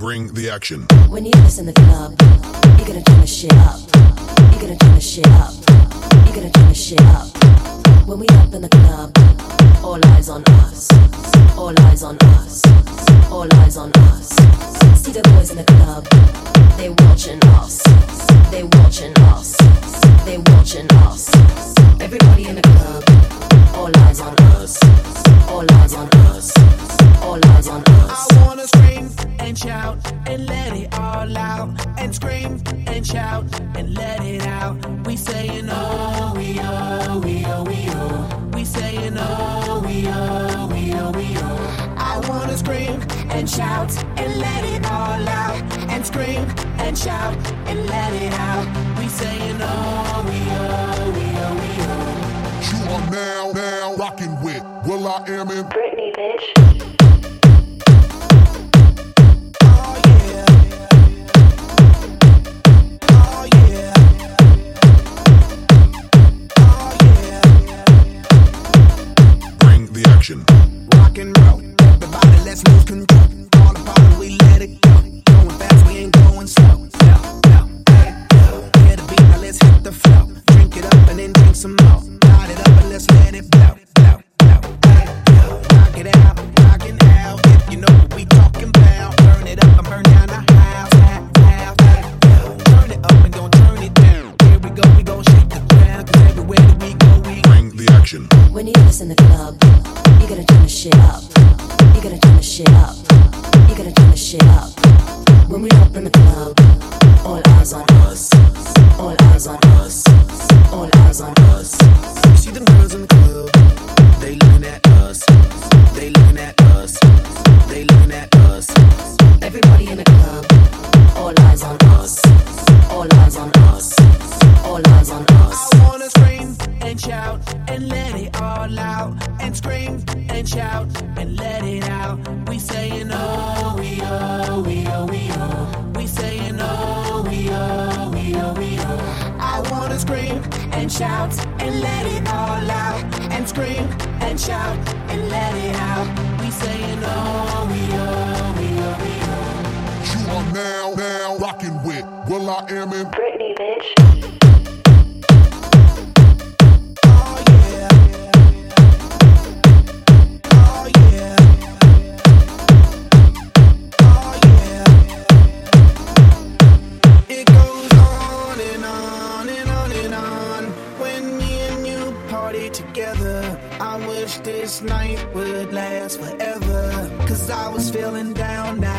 Bring the action. When you listen in the club, you're gonna turn the shit up. You're gonna turn the shit up. You're gonna turn the shit up. When we up in the club, all eyes on us. All eyes on us. All eyes on us. See the boys in the club, they watching us. They watching us. They watching us. Everybody in the club, all eyes on us. All eyes on us. All eyes on us. I wanna scream and shout and let it all out. And scream and shout and let it out. We saying oh, we oh, we oh, we oh. We saying oh, we oh, we oh, we oh. I wanna scream and shout and let it all out. And scream and shout and let it out. We saying oh, we oh, we oh, we oh. You are now rocking with Will I Am in Britney, bitch. Rock and roll, everybody let's lose control. All the power, we let it go. Going fast, we ain't going slow. No, hey, yo. Hear the beat, now let's hit the flow. Drink it up and then drink some more. Light it up and let's let it blow. Hey, yo. Rock it out, rockin' out. If you know what we talking about. Burn it up and burn down the house. Hey, yo. Turn it up and gon' turn it down. Here we go, we gon' shake the ground. Cause everywhere that we go, we bring the action. When you listen in the club, you're gonna turn the shit up. You're gonna turn the shit up. You're gonna turn the shit up. When we up in the club, all eyes on us. All eyes on us. All eyes on us. You see them girls in the club, they looking at us. They looking at us. They looking at us. Everybody in the club, all eyes on us. All eyes on us. All eyes on us. I wanna scream and shout and let it all out. And scream and shout and let it out. We saying oh, we oh, we oh, we oh. We saying oh, we oh, we oh, we oh. I wanna scream and shout and let it all out. And scream and shout and let it out. We saying oh, we oh, we oh, we oh. You are now rocking with Will I Am in Britney, bitch. This night would last forever. Cause I was feeling down now.